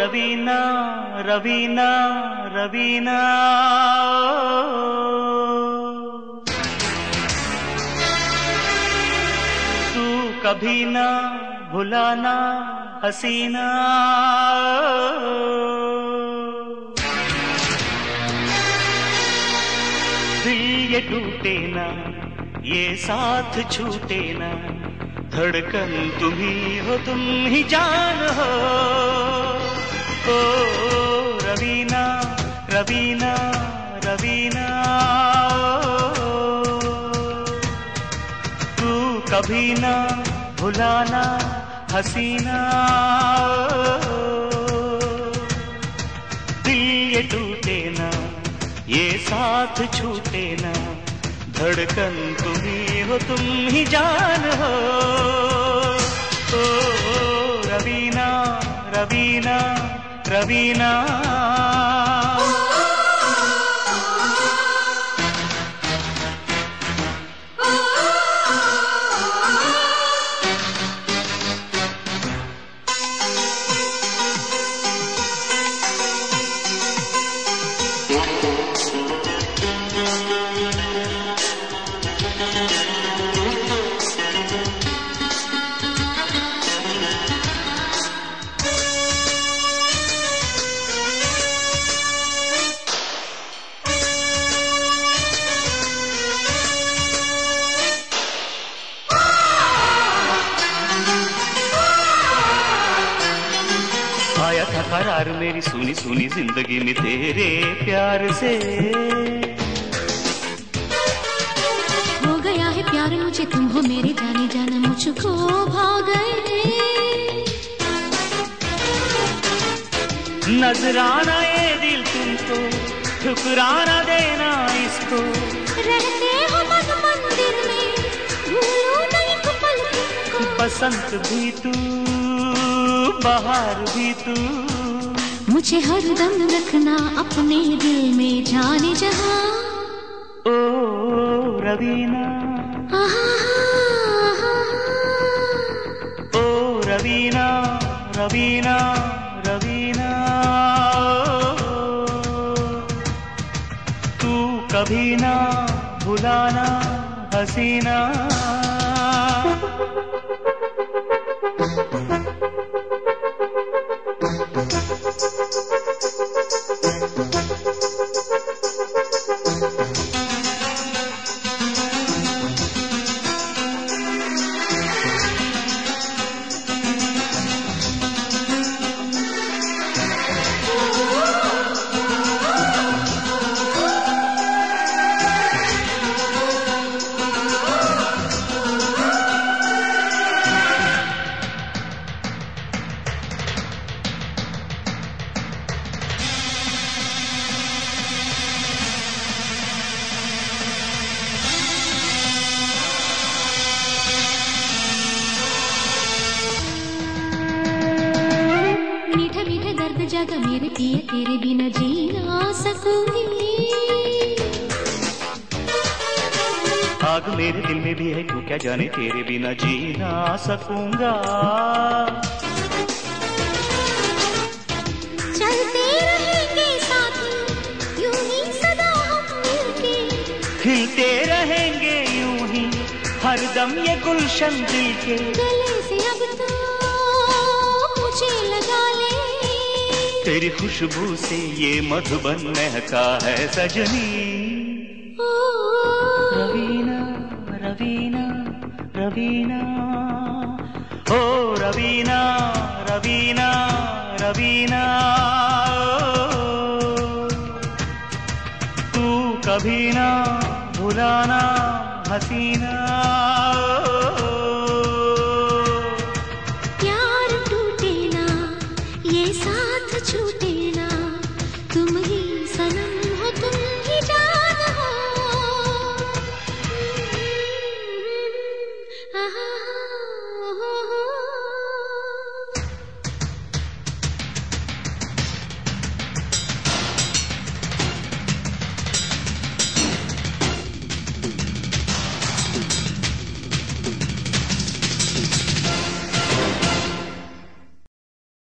रवीना रवीना रवीना तू कभी ना भुलाना हसीना। दिल ये टूटे ना ये साथ छूटे ना, धड़कन तुम ही हो तुम ही जान हो। ओ रवीना रवीना रवीना तू कभी ना भुलाना हसीना। दिल ये टूटे ना ये साथ छूटे ना, धड़कन तुम ही हो तुम ही जान हो। ओ रवीना रवीना रवीना आया था करार मेरी सुनी सुनी जिंदगी में तेरे प्यार से। हो गया है प्यार मुझे तुम हो मेरे जाने जाना मुझको भा गए। नजराना ये दिल तुमको ठुकराना देना इसको। रहते हो मन मंदिर में भूलो नहीं को पल तुमको। बसंत भी तू बहार भी तू, मुझे हर दम रखना अपने दिल में जाने जहां। ओ रवीना ओ रवीना रवीना रवीना तू कभी ना भुलाना हसीना। जगा मेरे पिए तेरे बिना जी ना सकूंगी। आग मेरे दिल में भी है तू क्या जाने तेरे बिना जी ना सकूंगा। चलते रहेंगे साथ यूं ही सदा हम मिलके। खिलते रहेंगे यूं ही हरदम ये गुलशन दिल के। गले से अब तो मुझे लगा ले, तेरी खुशबू से ये मधुबन महका है सजनी। ओ रवीना रवीना रवीना ओ रवीना रवीना रवीना तू कभी ना भुलाना हसीना।